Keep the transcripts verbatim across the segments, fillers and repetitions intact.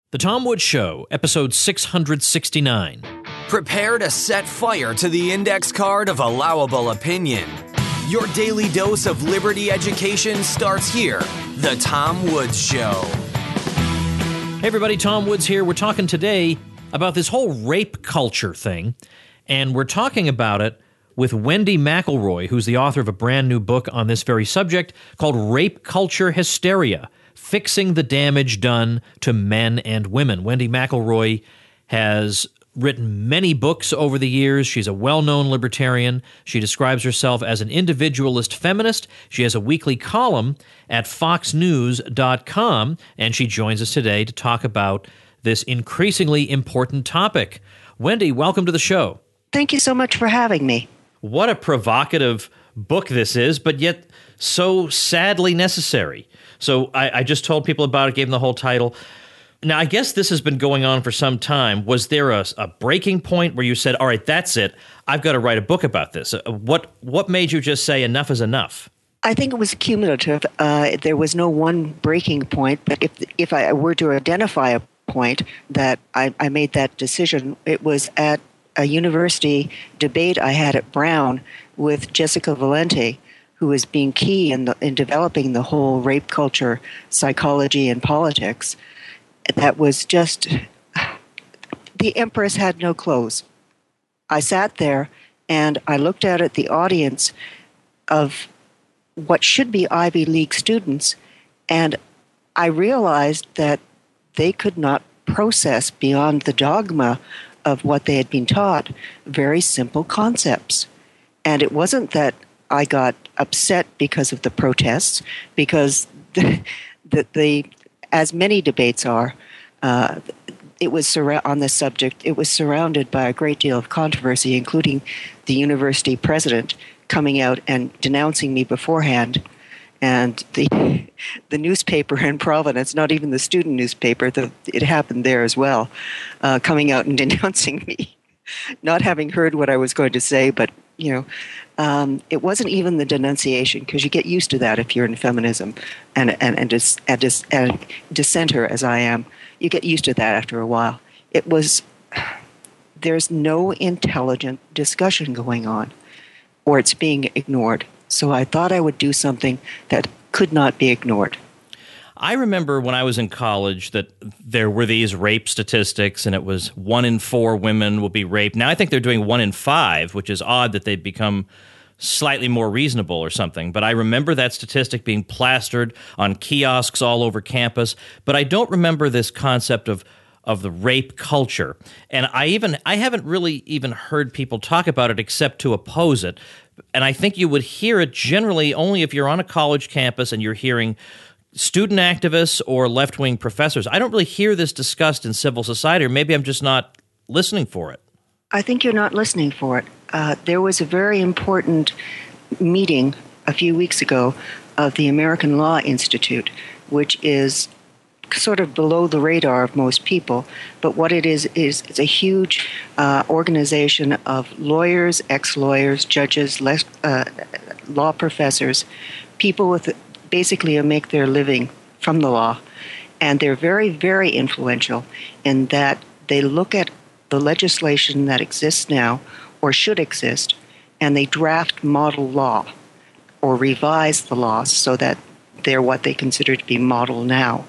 The Tom Woods Show, episode six hundred sixty-nine. Prepare to set fire to the index card of allowable opinion. Your daily dose of liberty education starts here. The Tom Woods Show. Hey everybody, Tom Woods here. We're talking today about this whole rape culture thing, and we're talking about it with Wendy McElroy, who's the author of a brand new book on this very subject called Rape Culture Hysteria: Fixing the Damage Done to Men and Women. Wendy McElroy has written many books over the years. She's a well-known libertarian. She describes herself as an individualist feminist. She has a weekly column at fox news dot com, and she joins us today to talk about this increasingly important topic. Wendy, welcome to the show. Thank you so much for having me. What a provocative book this is, but yet so sadly necessary. So I, I just told people about it, gave them the whole title. Now, I guess this has been going on for some time. Was there a, a breaking point where you said, all right, that's it, I've got to write a book about this? Uh, what what made you just say enough is enough? I think it was cumulative. Uh, there was no one breaking point, but if if I were to identify a point that I, I made that decision, it was at a university debate I had at Brown with Jessica Valenti, who was being key in, the, in developing the whole rape culture psychology and politics. That was just, the Empress had no clothes. I sat there and I looked out at the audience of what should be Ivy League students, and I realized that they could not process beyond the dogma of what they had been taught very simple concepts. And it wasn't that I got upset because of the protests, because the, the, the as many debates are, uh, it was sur- on this subject, it was surrounded by a great deal of controversy, including the university president coming out and denouncing me beforehand, and the the newspaper in Providence, not even the student newspaper, the, it happened there as well, uh, coming out and denouncing me, not having heard what I was going to say, but, you know, um, it wasn't even the denunciation, because you get used to that if you're in feminism and and and, dis, and, dis, and dissenter as I am. You get used to that after a while. It was, there's no intelligent discussion going on, or it's being ignored. So I thought I would do something that could not be ignored. I remember when I was in college that there were these rape statistics, and it was one in four women will be raped. Now I think they're doing one in five, which is odd that they've become slightly more reasonable or something. But I remember that statistic being plastered on kiosks all over campus. But I don't remember this concept of of the rape culture. And I even I haven't really even heard people talk about it except to oppose it. And I think you would hear it generally only if you're on a college campus and you're hearing student activists or left-wing professors. I don't really hear this discussed in civil society, or maybe I'm just not listening for it. I think you're not listening for it. Uh, there was a very important meeting a few weeks ago of the American Law Institute, which is sort of below the radar of most people. But what it is, is it's a huge uh, organization of lawyers, ex-lawyers, judges, les- uh, law professors, people with basically who make their living from the law. And they're very, very influential in that they look at the legislation that exists now or should exist, and they draft model law or revise the laws so that they're what they consider to be model now.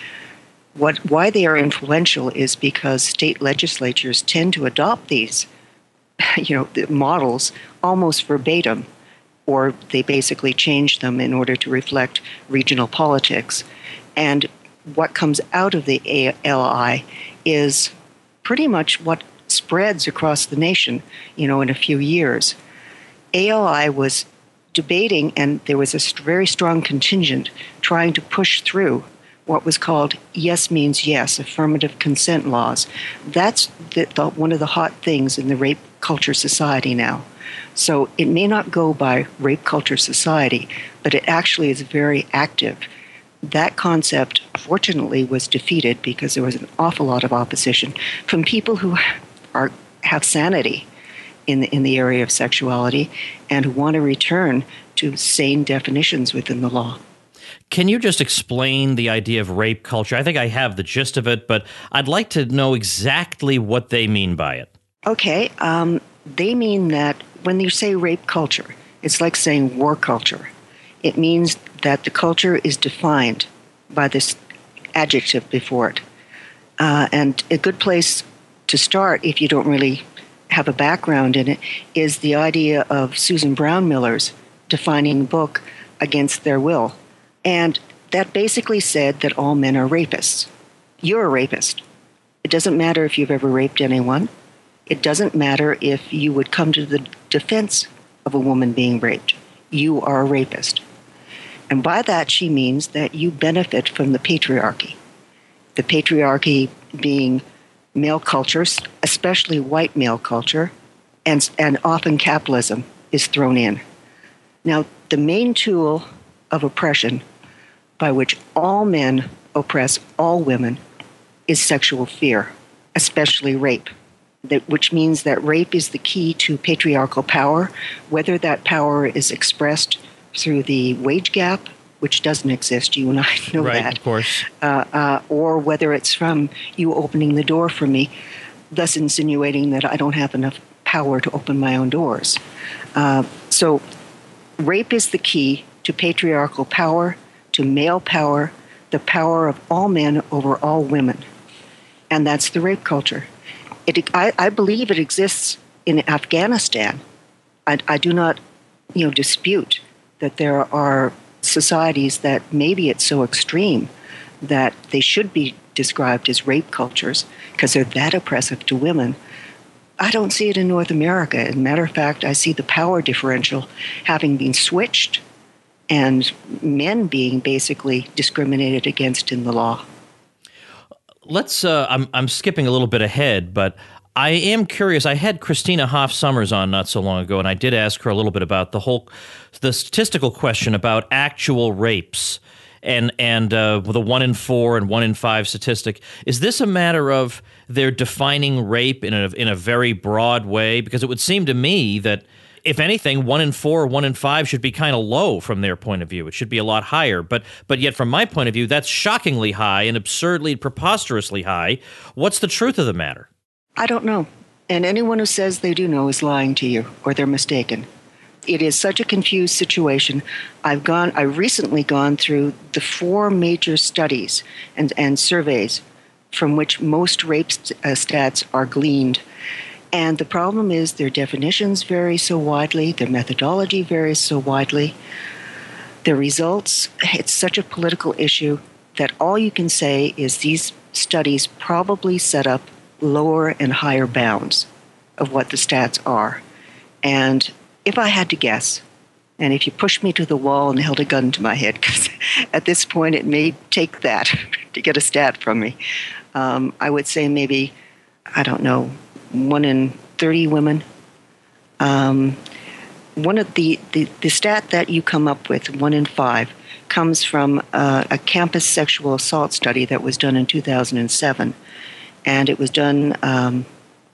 What, why they are influential is because state legislatures tend to adopt these, you know, the models almost verbatim, or they basically change them in order to reflect regional politics. And what comes out of the A L I is pretty much what spreads across the nation, you know, in a few years. A L I was debating, and there was a very strong contingent trying to push through what was called yes means yes, affirmative consent laws. That's the, the, one of the hot things in the rape culture society now. So it may not go by rape culture society, but it actually is very active. That concept, fortunately, was defeated because there was an awful lot of opposition from people who are have sanity in the, in the area of sexuality and who want to return to sane definitions within the law. Can you just explain the idea of rape culture? I think I have the gist of it, but I'd like to know exactly what they mean by it. Okay. Um, they mean that when you say rape culture, it's like saying war culture. It means that the culture is defined by this adjective before it. Uh, and a good place to start, if you don't really have a background in it, is the idea of Susan Brown Miller's defining book, Against Their Will. And that basically said that all men are rapists. You're a rapist. It doesn't matter if you've ever raped anyone. It doesn't matter if you would come to the defense of a woman being raped. You are a rapist. And by that, she means that you benefit from the patriarchy. The patriarchy being male cultures, especially white male culture, and, and often capitalism is thrown in. Now, the main tool of oppression by which all men oppress all women is sexual fear, especially rape, that, which means that rape is the key to patriarchal power, whether that power is expressed through the wage gap, which doesn't exist, you and I know right, that. Right, of course. Uh, uh, or whether it's from you opening the door for me, thus insinuating that I don't have enough power to open my own doors. Uh, so rape is the key to patriarchal power, to male power, the power of all men over all women. And that's the rape culture. It, I, I believe it exists in Afghanistan. I, I do not, you know, dispute that there are societies that maybe it's so extreme that they should be described as rape cultures because they're that oppressive to women. I don't see it in North America. As a matter of fact, I see the power differential having been switched and men being basically discriminated against in the law. Let's, uh, I'm, I'm skipping a little bit ahead, but I am curious. I had Christina Hoff Sommers on not so long ago, and I did ask her a little bit about the whole, the statistical question about actual rapes and and uh, the one in four and one in five statistic. Is this a matter of they're defining rape in a in a very broad way? Because it would seem to me that if anything, one in four or one in five should be kind of low from their point of view. It should be a lot higher. But but yet, from my point of view, that's shockingly high and absurdly, preposterously high. What's the truth of the matter? I don't know. And anyone who says they do know is lying to you, or they're mistaken. It is such a confused situation. I've gone, I've recently gone through the four major studies and, and surveys from which most rape st- uh, stats are gleaned. And the problem is their definitions vary so widely, their methodology varies so widely. The results, it's such a political issue that all you can say is these studies probably set up lower and higher bounds of what the stats are. And if I had to guess, and if you pushed me to the wall and held a gun to my head, because at this point it may take that to get a stat from me, um, I would say maybe, I don't know, one in thirty women. Um, one of the, the, the stat that you come up with, one in five, comes from uh, a campus sexual assault study that was done in two thousand seven. And it was done um,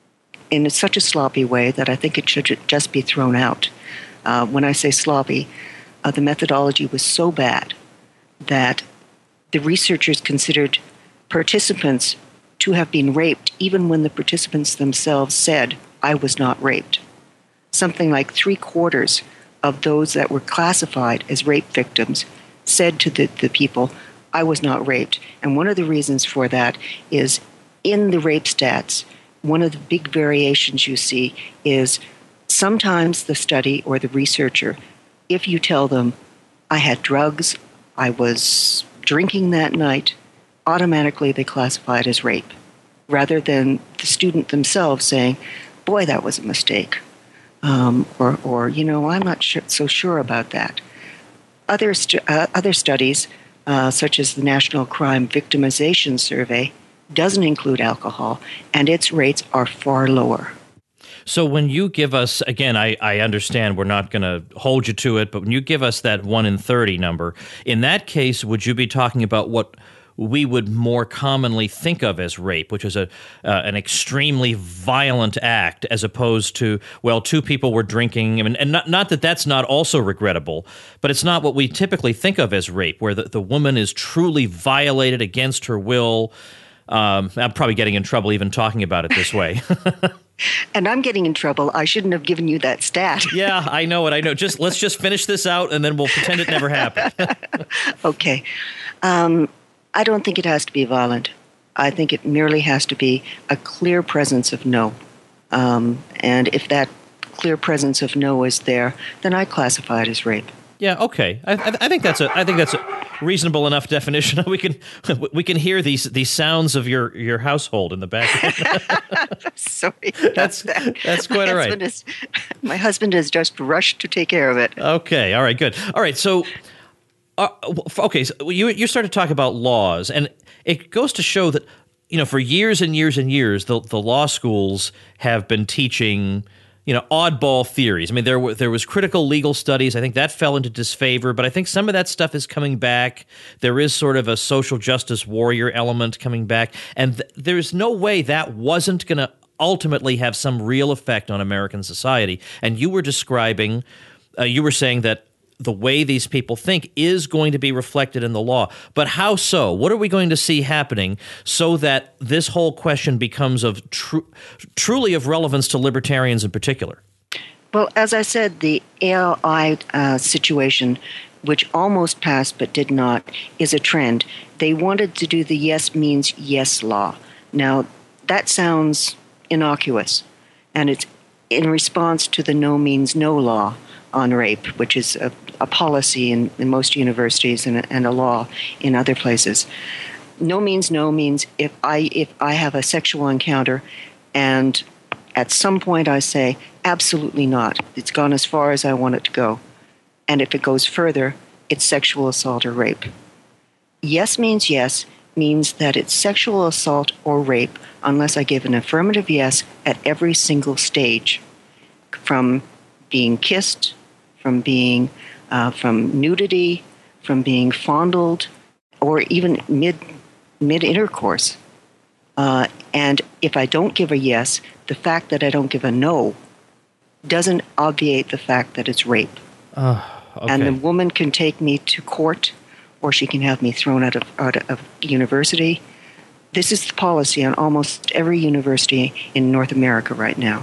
in such a sloppy way that I think it should just be thrown out. Uh, when I say sloppy, uh, the methodology was so bad that the researchers considered participants to have been raped even when the participants themselves said, I was not raped. Something like three quarters of those that were classified as rape victims said to the, the people, I was not raped. And one of the reasons for that is in the rape stats, one of the big variations you see is sometimes the study or the researcher, if you tell them, I had drugs, I was drinking that night, automatically they classify it as rape, rather than the student themselves saying, boy, that was a mistake. Um, or, or, you know, I'm not sure, so sure about that. Other, stu- uh, other studies, uh, such as the National Crime Victimization Survey, doesn't include alcohol, and its rates are far lower. So when you give us, again, I, I understand we're not going to hold you to it, but when you give us that one in thirty number, in that case, would you be talking about what we would more commonly think of as rape, which is a uh, an extremely violent act, as opposed to, well, two people were drinking. I mean, and not, not that that's not also regrettable, but it's not what we typically think of as rape, where the, the woman is truly violated against her will. Um, I'm probably getting in trouble even talking about it this way. And I'm getting in trouble. I shouldn't have given you that stat. Yeah, I know it. I know. Just let's just finish this out, and then we'll pretend it never happened. Okay. Um, I don't think it has to be violent. I think it merely has to be a clear presence of no. Um, and if that clear presence of no is there, then I classify it as rape. Yeah. Okay. I, I, I think that's a. I think that's a reasonable enough definition. We can we can hear these these sounds of your, your household in the background. Sorry, that's that. that's quite all right. Is, my husband has just rushed to take care of it. Okay. All right. Good. All right. So, uh, okay. So you you started to talk about laws, and it goes to show that, you know, for years and years and years, the the law schools have been teaching, you know, oddball theories. I mean, there were there was critical legal studies. I think that fell into disfavor, but I think some of that stuff is coming back. There is sort of a social justice warrior element coming back, and th- there's no way that wasn't going to ultimately have some real effect on American society. And you were describing, uh, you were saying that the way these people think is going to be reflected in the law. But how so? What are we going to see happening so that this whole question becomes of tr- truly of relevance to libertarians in particular? Well, as I said, the A L I uh, situation, which almost passed but did not, is a trend. They wanted to do the yes means yes law. Now, that sounds innocuous, and it's in response to the no means no law on rape, which is a, a policy in, in most universities and a, and a law in other places. No means no means if I if I have a sexual encounter and at some point I say, absolutely not. It's gone as far as I want it to go. And if it goes further, it's sexual assault or rape. Yes means yes means that it's sexual assault or rape unless I give an affirmative yes at every single stage, from being kissed, from being uh, from nudity, from being fondled, or even mid mid intercourse. Uh, and if I don't give a yes, the fact that I don't give a no doesn't obviate the fact that it's rape. Uh, okay. And the woman can take me to court, or she can have me thrown out of out of university. This is the policy on almost every university in North America right now.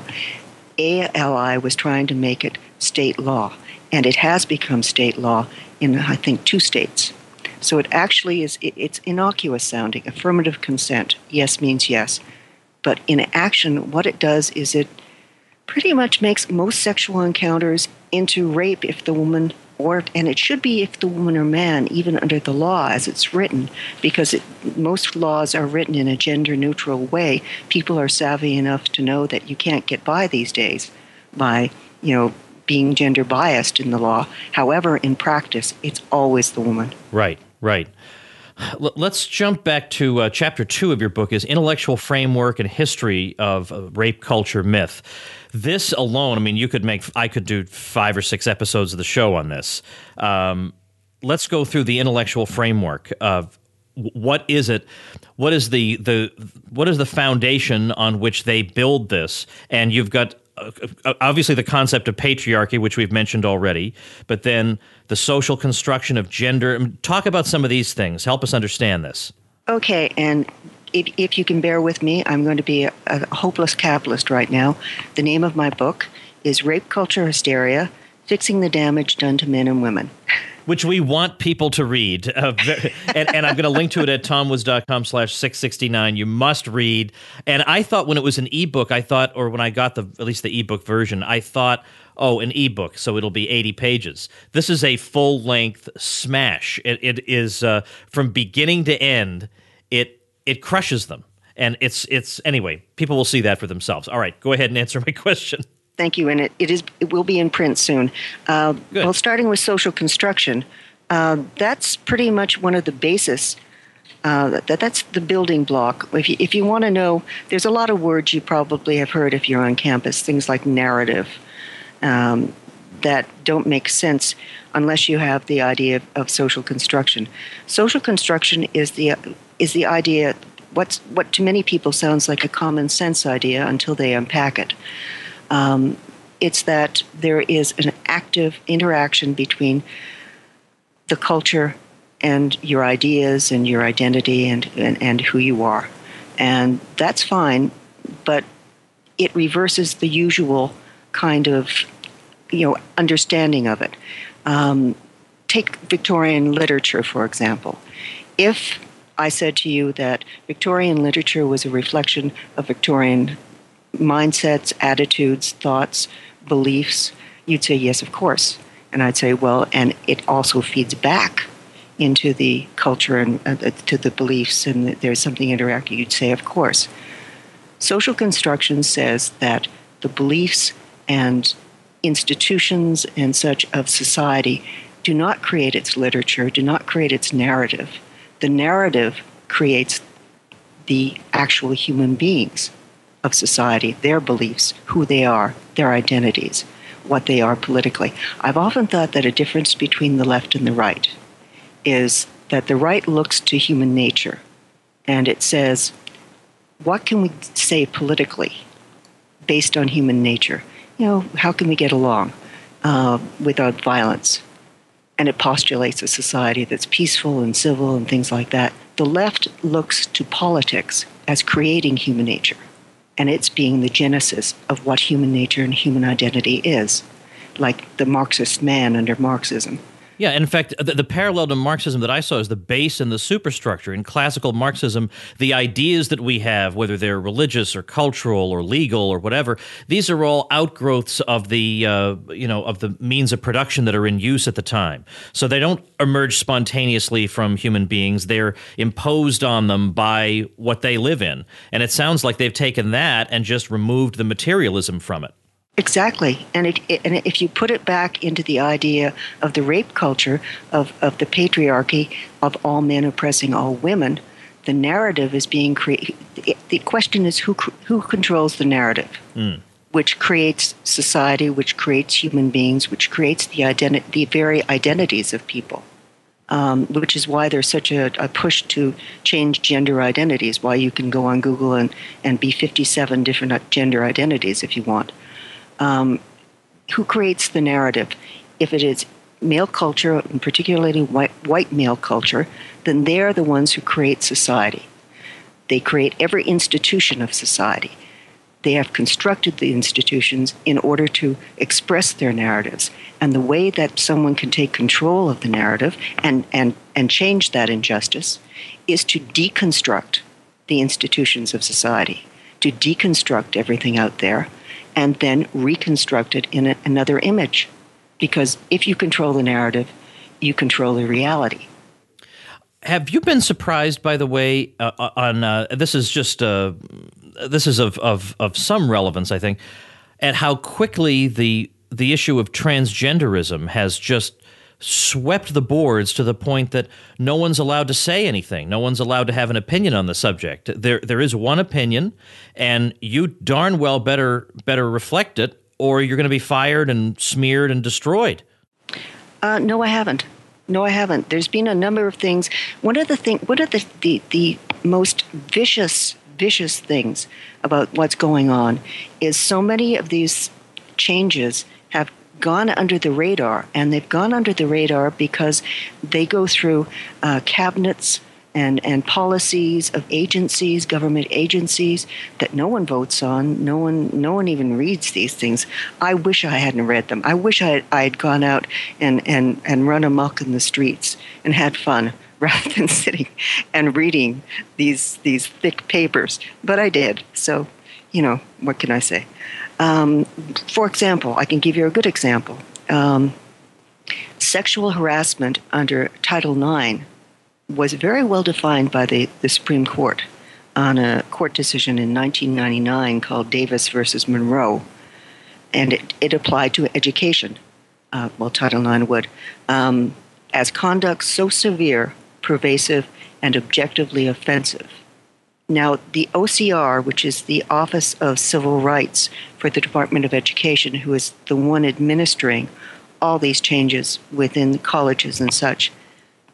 A L I was trying to make it state law, and it has become state law in, I think, two states. So it actually is, it, it's innocuous sounding, affirmative consent. Yes means yes. But in action, what it does is it pretty much makes most sexual encounters into rape if the woman, or and it should be if the woman or man, even under the law as it's written, because it, most laws are written in a gender-neutral way. People are savvy enough to know that you can't get by these days by, you know, being gender biased in the law. However, in practice, it's always the woman. Right, right. L- let's jump back to uh, chapter two of your book, is Intellectual Framework and History of uh, Rape Culture Myth. This alone, I mean, you could make, I could do five or six episodes of the show on this. Um, let's go through the intellectual framework of what is it, what is the, the, what is the foundation on which they build this? And you've got uh, obviously the concept of patriarchy, which we've mentioned already, but then the social construction of gender. I mean, talk about some of these things. Help us understand this. Okay, and if, if you can bear with me, I'm going to be a, a hopeless capitalist right now. The name of my book is Rape Culture Hysteria, Fixing the Damage Done to Men and Women. Which we want people to read. Uh, and, and I'm going to link to it at tomwoods.com slash 669. You must read. And I thought when it was an ebook, I thought, or when I got the at least the ebook version, I thought, oh, an ebook, so it'll be eighty pages. This is a full-length smash. It, it is, uh, from beginning to end, it it crushes them. And it's, it's anyway, people will see that for themselves. All right, go ahead and answer my question. Thank you, and it, it is it will be in print soon. Uh, well, starting with social construction, uh, that's pretty much one of the basis. Uh, that that's the building block. If you, if you want to know, there's a lot of words you probably have heard if you're on campus. Things like narrative um, that don't make sense unless you have the idea of, of social construction. Social construction is the is the idea, what's what to many people sounds like a common sense idea until they unpack it. Um, it's that there is an active interaction between the culture and your ideas and your identity and, and, and who you are. And that's fine, but it reverses the usual kind of, you know, understanding of it. Um, take Victorian literature, for example. If I said to you that Victorian literature was a reflection of Victorian mindsets, attitudes, thoughts, beliefs, you'd say, yes, of course. And I'd say, well, and it also feeds back into the culture and uh, to the beliefs, and there's something interactive. You'd say, of course. Social construction says that the beliefs and institutions and such of society do not create its literature, do not create its narrative. The narrative creates the actual human beings of society, their beliefs, who they are, their identities, what they are politically. I've often thought that a difference between the left and the right is that the right looks to human nature and it says, what can we say politically based on human nature? You know, how can we get along uh, without violence? And it postulates a society that's peaceful and civil and things like that. The left looks to politics as creating human nature, and it's being the genesis of what human nature and human identity is, like the Marxist man under Marxism. Yeah, and in fact, the, the parallel to Marxism that I saw is the base and the superstructure. In classical Marxism, the ideas that we have, whether they're religious or cultural or legal or whatever, these are all outgrowths of the uh, you know of the means of production that are in use at the time. So they don't emerge spontaneously from human beings; they're imposed on them by what they live in. And it sounds like they've taken that and just removed the materialism from it. Exactly. And, it, it, and if you put it back into the idea of the rape culture, of, of the patriarchy, of all men oppressing all women, the narrative is being created. The question is who who controls the narrative, mm. which creates society, which creates human beings, which creates the identi- the very identities of people, um, which is why there's such a, a push to change gender identities, why you can go on Google and, and be fifty-seven different gender identities if you want. Um, who creates the narrative? If it is male culture, and particularly white, white male culture, then they're the ones who create society. They create every institution of society. They have constructed the institutions in order to express their narratives. And the way that someone can take control of the narrative and, and, and change that injustice is to deconstruct the institutions of society, to deconstruct everything out there, and then reconstruct it in a, another image. Because if you control the narrative, you control the reality. Have you been surprised, by the way, uh, on uh, this is just uh, this is of, of of some relevance, I think, at how quickly the the issue of transgenderism has just swept the boards to the point that no one's allowed to say anything. No one's allowed to have an opinion on the subject. There, there is one opinion, and you darn well better better reflect it, or you're going to be fired and smeared and destroyed. Uh, no, I haven't. No, I haven't. There's been a number of things. One of the thing, one of the, the the most vicious vicious things about what's going on is so many of these changes have gone under the radar, and they've gone under the radar because they go through uh, cabinets and, and policies of agencies, government agencies that no one votes on. No one, no one even reads these things. I wish I hadn't read them. I wish I I had gone out and, and, and run amok in the streets and had fun rather than sitting and reading these these thick papers. But I did. So, you know, what can I say? Um, for example, I can give you a good example. Um, sexual harassment under Title nine was very well defined by the, the Supreme Court on a court decision in nineteen ninety-nine called Davis versus Monroe. And it, it applied to education. Uh, well, Title nine would. Um, as conduct so severe, pervasive, and objectively offensive. Now, the O C R, which is the Office of Civil Rights for the Department of Education, who is the one administering all these changes within colleges and such,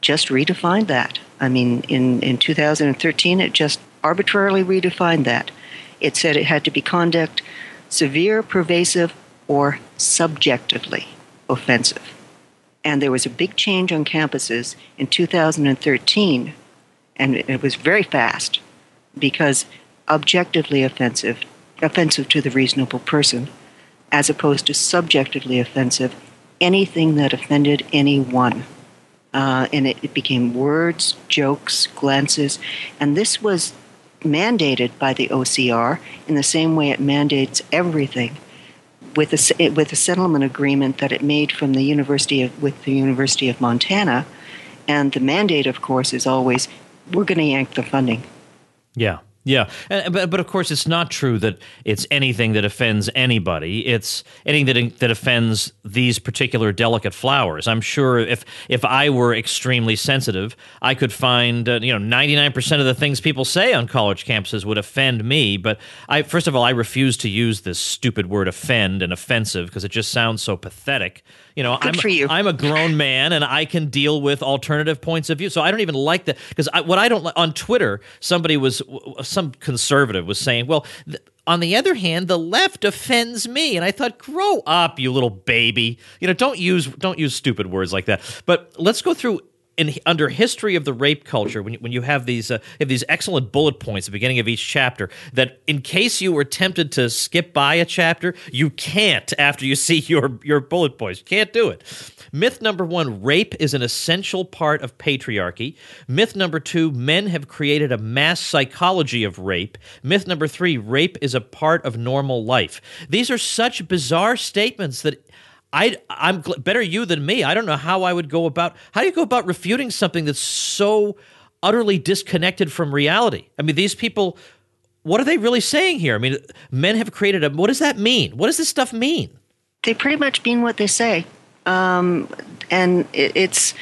just redefined that. I mean, in, in two thousand thirteen, it just arbitrarily redefined that. It said it had to be conduct severe, pervasive, or subjectively offensive. And there was a big change on campuses in two thousand thirteen, and it was very fast, because objectively offensive, offensive to the reasonable person, as opposed to subjectively offensive, anything that offended anyone. Uh, and it, it became words, jokes, glances, and this was mandated by the O C R in the same way it mandates everything, with a with a settlement agreement that it made from the University of with the University of Montana, and the mandate, of course, is always we're going to yank the funding. Yeah. Yeah, and, but but of course it's not true that it's anything that offends anybody. It's anything that that offends these particular delicate flowers. I'm sure if if I were extremely sensitive, I could find uh, you know ninety-nine percent of the things people say on college campuses would offend me. But I first of all I refuse to use this stupid word offend and offensive because it just sounds so pathetic. You know, Good I'm for you. I'm a grown man and I can deal with alternative points of view. So I don't even like that because I, what I don't like on Twitter, somebody was some conservative was saying, well, th- on the other hand, the left offends me, and I thought, grow up, you little baby. You know, don't use don't use stupid words like that. But let's go through. In, under history of the rape culture, when you, when you have these uh, have these excellent bullet points at the beginning of each chapter, that in case you were tempted to skip by a chapter, you can't after you see your your bullet points. You can't do it. Myth number one, rape is an essential part of patriarchy. Myth number two, men have created a mass psychology of rape. Myth number three, rape is a part of normal life. These are such bizarre statements that I, I'm gl- better you than me. I don't know how I would go about. How do you go about refuting something that's so utterly disconnected from reality? I mean, these people, what are they really saying here? I mean, men have created a. What does that mean? What does this stuff mean? They pretty much mean what they say, um, and it, it's.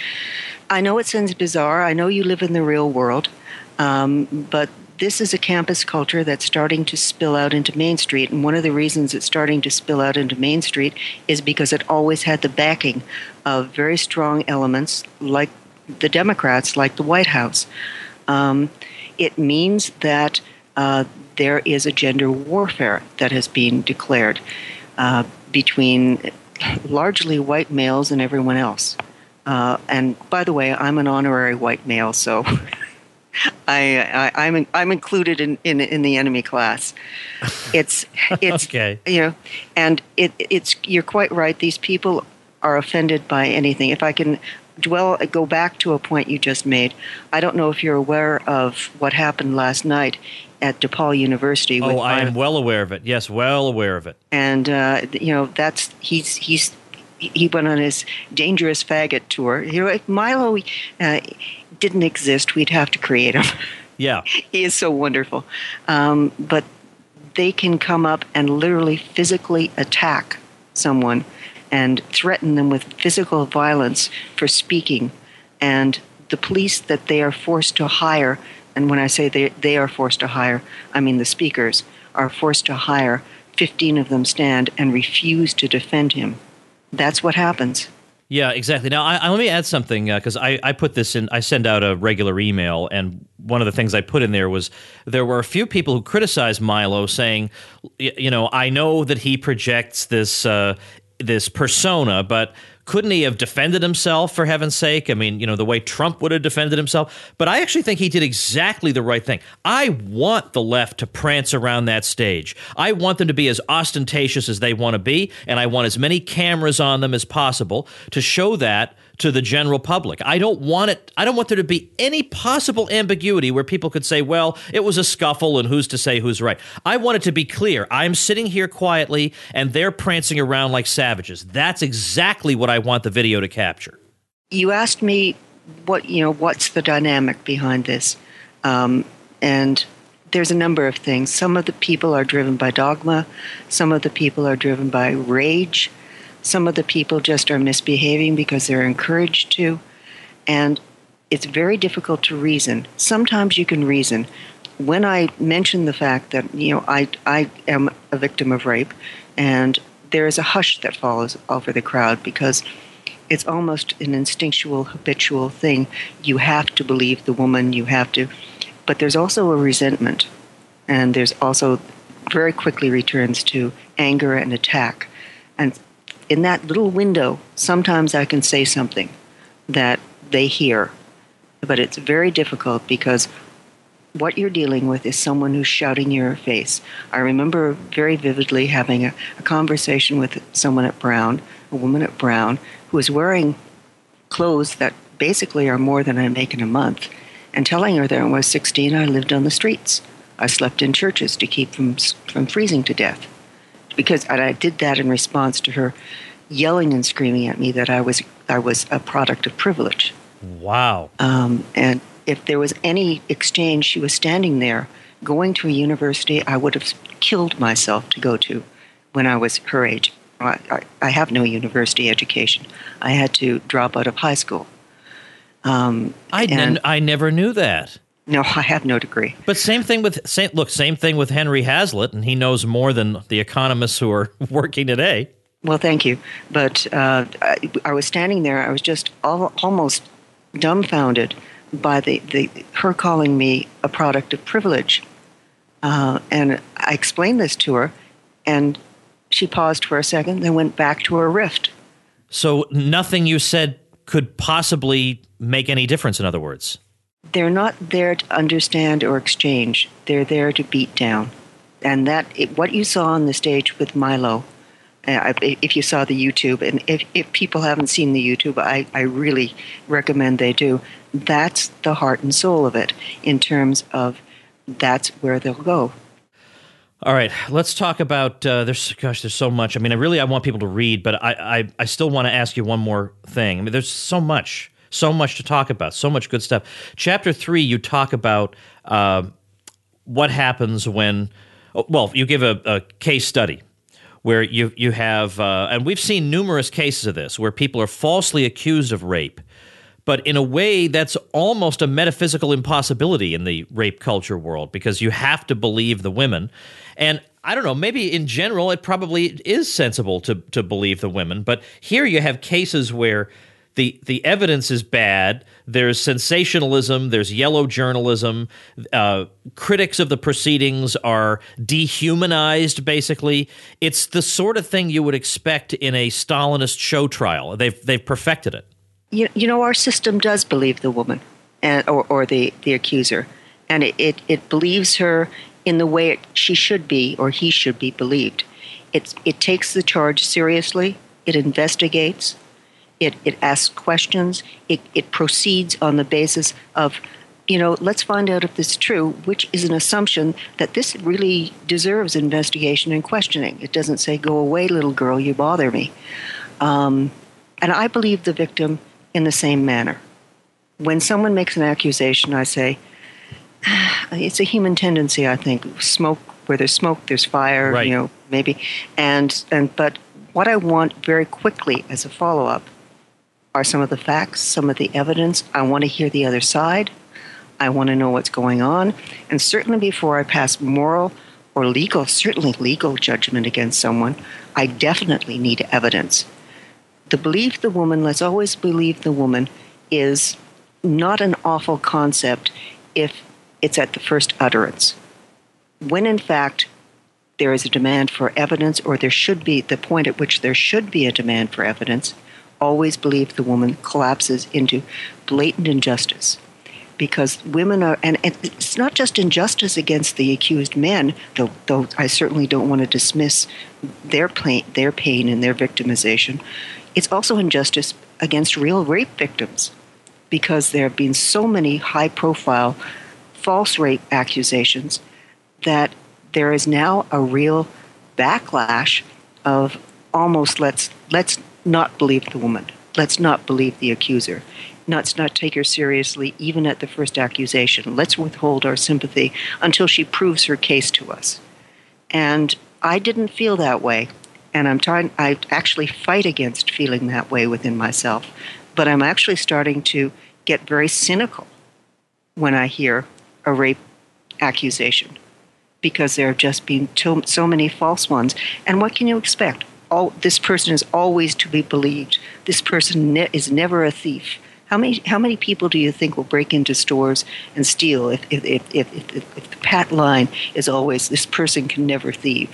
I know it sounds bizarre. I know you live in the real world, um, but this is a campus culture that's starting to spill out into Main Street. And one of the reasons it's starting to spill out into Main Street is because it always had the backing of very strong elements like the Democrats, like the White House. Um, it means that uh, there is a gender warfare that has been declared uh, between largely white males and everyone else. Uh, and by the way, I'm an honorary white male, so... I, I, I'm I'm included in, in, in the enemy class. It's it's okay. You know, and it it's you're quite right. These people are offended by anything. If I can dwell go back to a point you just made, I don't know if you're aware of what happened last night at DePaul University. Oh, I am well aware of it. Yes, well aware of it. And uh, you know that's he's he's he went on his dangerous faggot tour. You know, if Milo. Uh, didn't exist, we'd have to create him. Yeah. He is so wonderful. Um, but they can come up and literally physically attack someone and threaten them with physical violence for speaking. And the police that they are forced to hire, and when I say they, they are forced to hire, I mean the speakers are forced to hire, fifteen of them stand and refuse to defend him. That's what happens. Yeah, exactly. Now, I, I, let me add something, because uh, I, I put this in, I send out a regular email, and one of the things I put in there was there were a few people who criticized Milo saying, you know, I know that he projects this uh, this persona, but couldn't he have defended himself, for heaven's sake? I mean, you know, the way Trump would have defended himself. But I actually think he did exactly the right thing. I want the left to prance around that stage. I want them to be as ostentatious as they want to be, and I want as many cameras on them as possible to show that to the general public. I don't want it. I don't want there to be any possible ambiguity where people could say, well, it was a scuffle and who's to say who's right. I want it to be clear. I'm sitting here quietly and they're prancing around like savages. That's exactly what I want the video to capture. You asked me what, you know, what's the dynamic behind this? Um, and there's a number of things. Some of the people are driven by dogma. Some of the people are driven by rage. Some of the people just are misbehaving because they're encouraged to. And it's very difficult to reason. Sometimes you can reason. When I mention the fact that, you know, I, I am a victim of rape, and there is a hush that follows over the crowd because it's almost an instinctual, habitual thing. You have to believe the woman, you have to. But there's also a resentment, and there's also very quickly returns to anger and attack. And in that little window, sometimes I can say something that they hear, but it's very difficult because what you're dealing with is someone who's shouting in your face. I remember very vividly having a, a conversation with someone at Brown, a woman at Brown, who was wearing clothes that basically are more than I make in a month, and telling her that when I was sixteen, I lived on the streets. I slept in churches to keep from from freezing to death. Because and I did that in response to her yelling and screaming at me that I was I was a product of privilege. Wow. Um, and if there was any exchange, she was standing there going to a university I would have killed myself to go to when I was her age. I, I, I have no university education. I had to drop out of high school. Um, I, n- I never knew that. No, I have no degree. But same thing with same, look, same thing with Henry Hazlitt, and he knows more than the economists who are working today. Well, thank you. But uh, I, I was standing there. I was just all, almost dumbfounded by the, the her calling me a product of privilege. Uh, and I explained this to her, and she paused for a second, then went back to her rift. So nothing you said could possibly make any difference, in other words? They're not there to understand or exchange. They're there to beat down. And that it, what you saw on the stage with Milo, uh, if you saw the YouTube, and if, if people haven't seen the YouTube, I, I really recommend they do. That's the heart and soul of it in terms of that's where they'll go. All right, let's talk about, uh, there's, gosh, there's so much. I mean, I really, I want people to read, but I, I, I still want to ask you one more thing. I mean, there's so much. So much to talk about, so much good stuff. Chapter three, you talk about uh, what happens when, well, you give a, a case study where you you have, uh, and we've seen numerous cases of this, where people are falsely accused of rape, but in a way that's almost a metaphysical impossibility in the rape culture world, because you have to believe the women. And I don't know, maybe in general it probably is sensible to to believe the women, but here you have cases where The the evidence is bad. There's sensationalism. There's yellow journalism. Uh, critics of the proceedings are dehumanized, basically. It's the sort of thing you would expect in a Stalinist show trial. They've they've perfected it. You, you know, our system does believe the woman and, or, or the, the accuser, and it, it, it believes her in the way it, she should be or he should be believed. It, it takes the charge seriously. It investigates. It, it asks questions. It, it proceeds on the basis of, you know, let's find out if this is true, which is an assumption that this really deserves investigation and questioning. It doesn't say, go away, little girl, you bother me. Um, and I believe the victim in the same manner. When someone makes an accusation, I say, it's a human tendency, I think. Smoke, where there's smoke, there's fire, right. you know, maybe. And, and but what I want very quickly as a follow-up are some of the facts, some of the evidence. I want to hear the other side. I want to know what's going on. And certainly before I pass moral or legal, certainly legal judgment against someone, I definitely need evidence. The believe the woman, let's always believe the woman, is not an awful concept if it's at the first utterance. When in fact there is a demand for evidence, or there should be, the point at which there should be a demand for evidence, always believe the woman collapses into blatant injustice. Because women are, and, and it's not just injustice against the accused men, though, though I certainly don't want to dismiss their pain, their pain and their victimization. It's also injustice against real rape victims, because there have been so many high-profile false rape accusations that there is now a real backlash of almost let's let's not believe the woman. Let's not believe the accuser. Let's not take her seriously even at the first accusation. Let's withhold our sympathy until she proves her case to us. And I didn't feel that way. And I'm trying, I actually fight against feeling that way within myself. But I'm actually starting to get very cynical when I hear a rape accusation, because there have just been to, so many false ones. And what can you expect? all, this person is always to be believed. This person ne- is never a thief. How many how many people do you think will break into stores and steal if if if if, if, if the pat line is always this person can never thieve?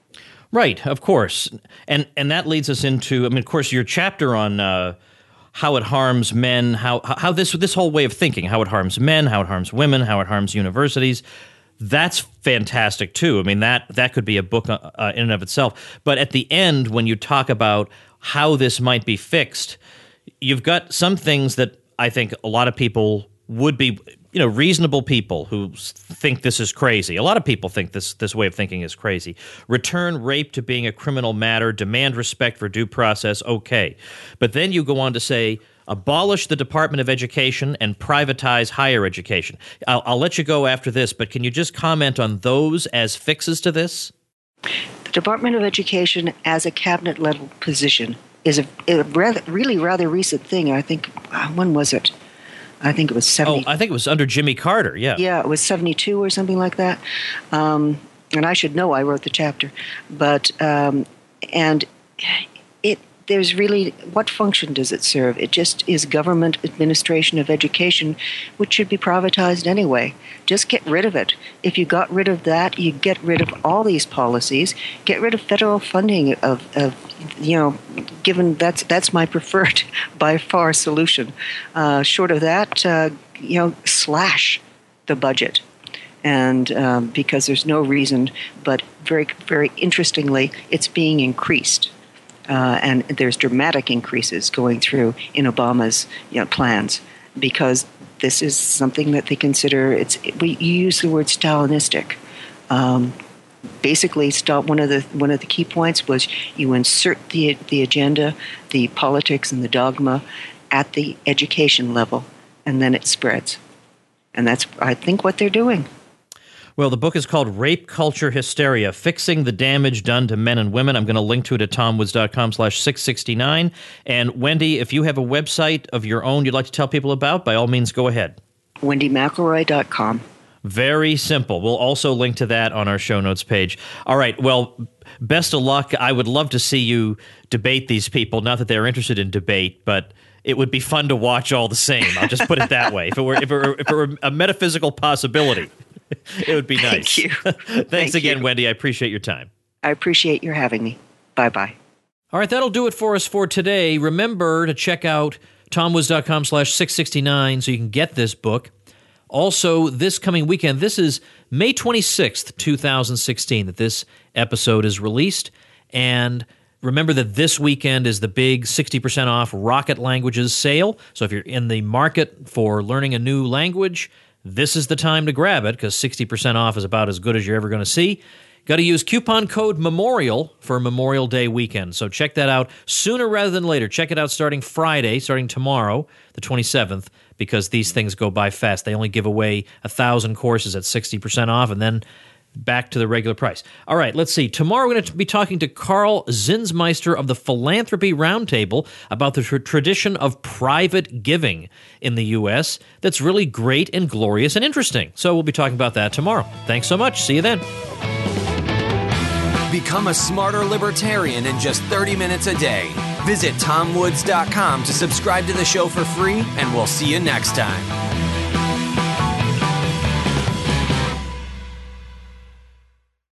Right, of course, and and that leads us into I mean, of course, your chapter on uh, how it harms men, how how this this whole way of thinking, how it harms men, how it harms women, how it harms universities. That's fantastic too. I mean, that that could be a book uh, in and of itself. But at the end, when you talk about how this might be fixed, you've got some things that I think a lot of people would be, you know, reasonable people who think this is crazy. A lot of people think this this way of thinking is crazy. Return rape to being a criminal matter, demand respect for due process, okay. But then you go on to say, abolish the Department of Education and privatize higher education. I'll, I'll let you go after this, but can you just comment on those as fixes to this? The Department of Education as a cabinet-level position is a, a rather, really rather recent thing. I think, when was it? I think it was seventy. Oh, I think it was under Jimmy Carter, yeah. Yeah, it was seventy-two or something like that. Um, and I should know, I wrote the chapter. But, um, and it there's really, what function does it serve? It just is government administration of education, which should be privatized anyway. Just get rid of it. If you got rid of that, you get rid of all these policies, get rid of federal funding of, of you know, given that's that's my preferred by far solution. Uh, short of that, uh, you know, slash the budget. And um, because there's no reason, but very, very interestingly, it's being increased. Uh, and there's dramatic increases going through in Obama's you know, plans because this is something that they consider. It's we you use the word Stalinistic. Um, basically, one of the one of the key points was you insert the the agenda, the politics, and the dogma at the education level, and then it spreads. And that's, I think, what they're doing. Well, the book is called Rape Culture Hysteria, Fixing the Damage Done to Men and Women. I'm going to link to it at tomwoods.com slash 669. And Wendy, if you have a website of your own you'd like to tell people about, by all means, go ahead. wendy mcelroy dot com. Very simple. We'll also link to that on our show notes page. All right. Well, best of luck. I would love to see you debate these people. Not that they're interested in debate, but it would be fun to watch all the same. I'll just put it that way. If it were, if it were, if it were a metaphysical possibility. It would be nice. Thank you. Thanks Thank again, you. Wendy. I appreciate your time. I appreciate your having me. Bye-bye. All right, that'll do it for us for today. Remember to check out tomwoods.com slash 669 so you can get this book. Also, this coming weekend, this is May twenty-sixth, twenty sixteen, that this episode is released. And remember that this weekend is the big sixty percent off Rocket Languages sale. So if you're in the market for learning a new language, this is the time to grab it because sixty percent off is about as good as you're ever going to see. Got to use coupon code MEMORIAL for Memorial Day weekend. So check that out sooner rather than later. Check it out starting Friday, starting tomorrow, the twenty-seventh, because these things go by fast. They only give away one thousand courses at sixty percent off and then back to the regular price. All right, let's see. Tomorrow we're going to be talking to Carl Zinsmeister of the Philanthropy Roundtable about the tr- tradition of private giving in the U S that's really great and glorious and interesting. So we'll be talking about that tomorrow. Thanks so much. See you then. Become a smarter libertarian in just thirty minutes a day. Visit tom woods dot com to subscribe to the show for free, and we'll see you next time.